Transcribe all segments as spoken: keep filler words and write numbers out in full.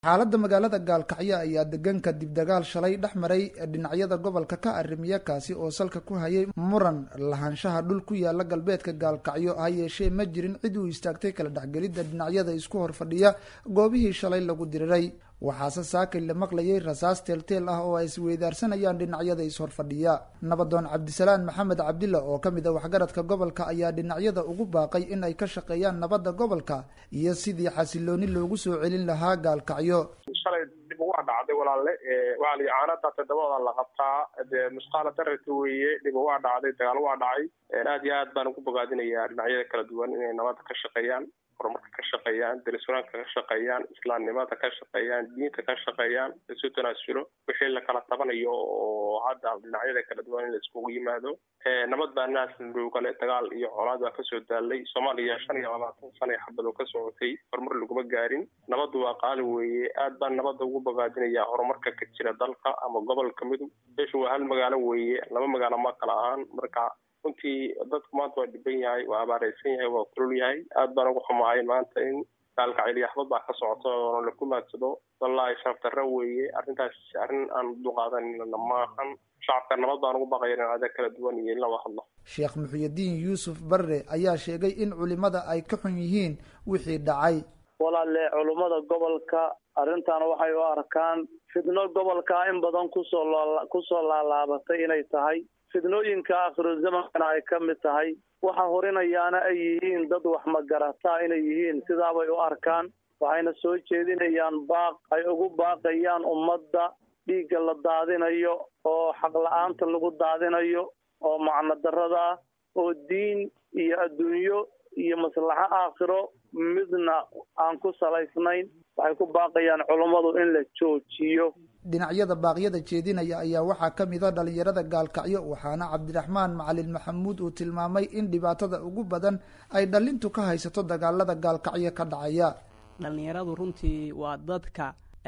xaaladda magaalada Gaalkacyo ayaa degan kadib dagaal shalay dhexmaray dhinacyada gobolka ka arrimiya kaasi oo salka ku hayay muran lahaanshaha dhul ku yaala galbeedka Gaalkacyo ha yeeshee ma jirin cid u istaagtay kala dhaxgelida dhinacyada isku hor fadhiya goobihii shalay lagu diriray waxaase saakay la maqlayay rasaas teelteel ah oo ay isweydaarsanayaan dhinacyada is hor fadhiya nabadoon Cabdisalaan Maxamed Cabdilla oo kamid ah waxgaradka gobolka ayaa dhinacyada ugu baaqay in ay ka shaqeeyaan nabadda gobolka iyo sidii xasilooni loogu soo celin lahaa Gaalkacyo shalay dib ugu dhacday walaalle ee wali aanada todobada la qabtaa ee musqaala darrada weeye dib ugu dhacday dagaal waa dhacay aad iyo aad baan ugu bogaadinayaa dhinacyada kala duwan inay nabadda ka shaqeeyaan horumarka ka shaqeeyaan daliswanaanka ka shaqeeyaan islaamnimada ka shaqeeyaan diinta ka shaqeeyaan isu tanaasulo wixii la kala tabanayo oo hadda dhinacyada kala duwan in la iskugu yimaado ee nabad baa naas looga dagaal iyo colaad ka soo daalay Soomaaliya shan iyo labaatan sano xabado ka socotay horumar laguma gaarin nabad waa qaali weeye aad baan nabadda ugu bogaadinayaa horumarka ka jira dalka ama gobolka Mudug beeshu waa hal magaalo weeye laba magaalo ma kala ahaan marka runtii dadku maanta waa dhiban yahay waa abaaraysan yahay waa kulul yahay aad baan ugu xumahay maanta in Gaalkacyo waxba baa ka socoto oo la kumaadsado wallahi shaftarra weeye arrintaas arrin aan duqaadanina maahan shacabka nabad baan ugu baqaynaa aad kala duwan iyo la wahadlo Sheekh Muxyidiin Yuusuf Barre ayaa sheegay in culimada ay ka xun yihiin wixii dhacay walaalle culimada gobolka arrintan waxay u arkaan fidno gobolka in badan ku soo ku soo laalaabatay inay tahay fidnooyinka akhiro zamanka ay ka mid tahay waxa horinayaana ay yihiin dad wax ma garata inay yihiin sidaa bay u arkaan waxayna soo jeedinayaan baaq ay ugu baaqayaan ummadda dhiigga la daadinayo oo xaq la'aanta lagu daadinayo oo macna darrada oo diin iyo adduunyo iyo maslaxa aakhiro midna aan ku salaysnayn waxay ku baaqayaan culimadu in la joojiyo dhinacyada baaqyada jeedinaya ayaa waxaa kamid ah dhalinyarada Gaalkacyo waxaana Cabdiraxmaan Macalin Maxamuud uu tilmaamay in dhibaatada ugu badan ay dhalintu ka haysato dagaalada Gaalkacyo ka dhacaya dhalinyaradu runtii waa dadka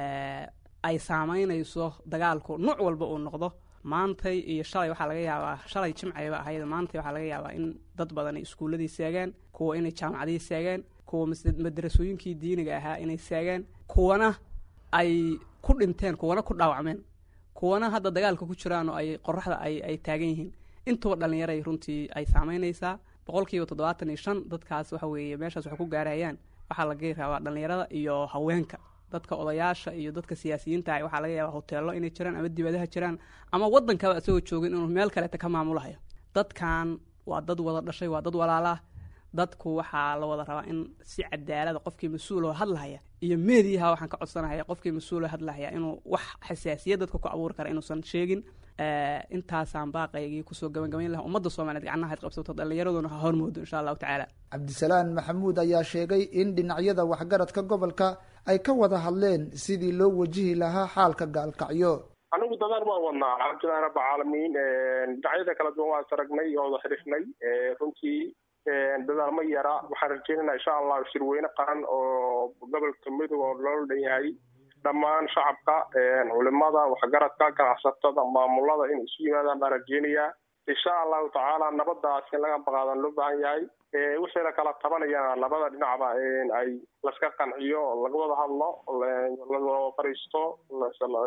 ay saameynayso dagaalku nooc walba uu noqdo maantay iyo shalay waxa laga yaabaa shalay jimcayba ahayd maantay waxa laga yaabaa in dad badan iskuuladii seegaan kuwa inay jaamacadii seegaan kuwa madrasooyinkii diiniga ahaa inay seegaan kuwana ay ku dhinteen kuwana ku dhaawacmeen kuwana hadda dagaalka ku jiraan oo ay qorraxda ay ay taagan yihiin intuba dhalinyaro runtii ay saameynaysaa boqolkiiba toddobaatan iyo shan dadkaas waxa weeye meeshaas wax ku gaarayaan waxa laga rabaa dhalinyarada iyo haweenka dadka odayaasha iyo dadka siyaasiyiinta ah waxa laga yaabaa hoteelo inay jiraan ama dibadaha jiraan ama wadankaba asoo joogin inuu meel kale ka maamulayo dadkan waa dad wada dhashay waa dad walaala dadku waxa la wada rabaa in si cadaalad qofkii mas'uul oo hadlaya iyo meediyaha waxaan ka codsanayaa qofkii mas'uul oo hadlaya inuu wax xasaasiyad dadka ku abuur kara inuusan sheegin ee intaasaan baaqaygii ku soo gabagabayn lahaa ummadda Soomaaliyeed gacanaha qabsato dhalinyaraduna ha hormoodo insha Allah ta'ala Cabdisalaan Maxamuud ayaa sheegay in dhinacyada waxgaradka gobolka ay ka wada hadleen sidii loo wajihi lahaa xaalka Gaalkacyo anigu dadaan ma wadnaa alxamdulillaah rabbil caalamiin dhinacyada kala duwan waa saragnay oo wada xiriirnay runtii dadaal ma yara waxaan rajaynaynaa insha Allah shirweyne qaran oo gobolka Mudug oo loo leeyahay dhammaan shacabka culimada waxgaradka ganacsatada maamulada in isu yimaadaan baan rajaynayaa insha Allah ta'ala nabadaas in laga baqaadan loo baahan yahay ee wixii la kala tabanayaan labada dhinacba in ay la iska qanciyo laga wada hadlo la fariisto la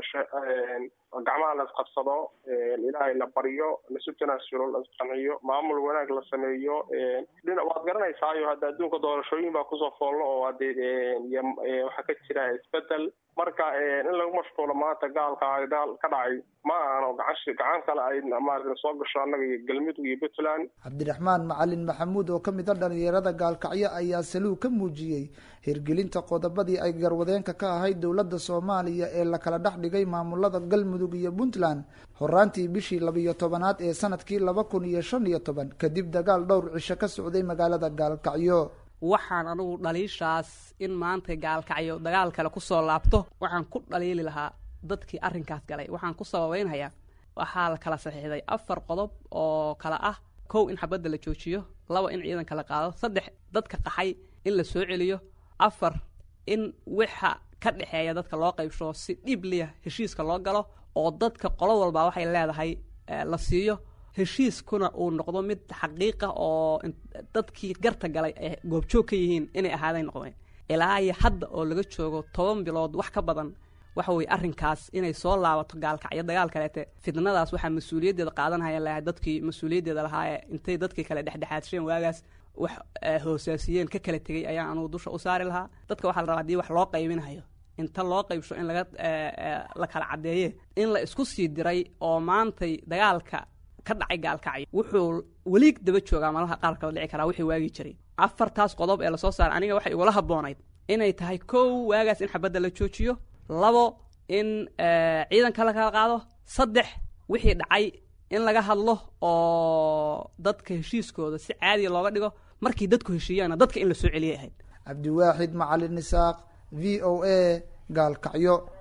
gacmaha la qabsado ilaahay la bariyo la sutanaasulo la qanciyo maamul wanaag la sameeyo dhinac waad garanaysaa iyo hadda adduunka doorashooyin baa ku soo foollo oo waxa ka jira isbedel marka in lagu mashquulo maanta gaalka gaal ka dhacay ma aano gacan gacan kale ay maartay soo gasho anaga iyo galmudug iyo Puntland Cabdiraxmaan Macalin Maxamuud oo kamid ah dhalinyarada Gaalkacyo ayaa saluu ka muujiyay hirgelinta qodobadii ay garwadeenka ka ahayd dawladda Soomaaliya ee la kala dhaxdhigay maamulada galmudug iyo Puntland horaantii bishii laba iyo tobanaad ee sanadkii laba kun iyo shan iyo toban kadib dagaal dhowr cisho ka socday magaalada Gaalkacyo waxaan anigu dhaliishaas in maanta Gaalkacyo dagaal kale ku soo laabto waxaan ku dhaliili lahaa dadkii arrinkaas galay waxaan ku sababeynayaa waxa la kala saxiixday afar qodob oo kala ah kow in xabadda la joojiyo laba in ciidanka la qaado saddex dadka qaxay in la soo celiyo afar in waxa ka dhaxeeya dadka loo qaybsho si dhib liya heshiiska loo galo oo dadka qolo walba waxay leedahay la siiyo heshiiskuna uu noqdo mid xaqiiqa oo dadkii garta galay ee goobjoog ka yihiin inay ahaadeen noqdeen ilaa iyo hadda oo laga joogo toban bilood wax ka badan waxa weeye arrinkaas inay soo laabato gaalkacyo dagaal kaleete fidnadaas waxaa mas-uuliyaddeeda qaadanhaya lahaa dadkii mas-uuliyaddeeda lahaa ee intay dadkii kale dhexdhexaadsheen waagaas wax hoosaasiyeen ka kala tegey ayaa anugu dusha u saari lahaa dadka waxaa la rabaa haddii wax loo qaybinayo inta loo qaybsho in laga la kala caddeeye in la isku sii diray oo maantay dagaalka ka dhacay gaalkacyo wuxuu weli daba joogaa malaha qaar kala dhici karaa wixii waagi jiray afartaas qodob ee lasoo saaray aniga waxay igula habboonayd inay tahay kow waagaas in xabadda la joojiyo labo in ciidanka la kala qaado saddex wixii dhacay in laga hadlo oo dadka heshiiskooda si caadiya looga dhigo markii dadku heshiiyaana dadka in la soo celiyay ahayd cabdiwaaxid macalin isaaq v o a gaalkacyo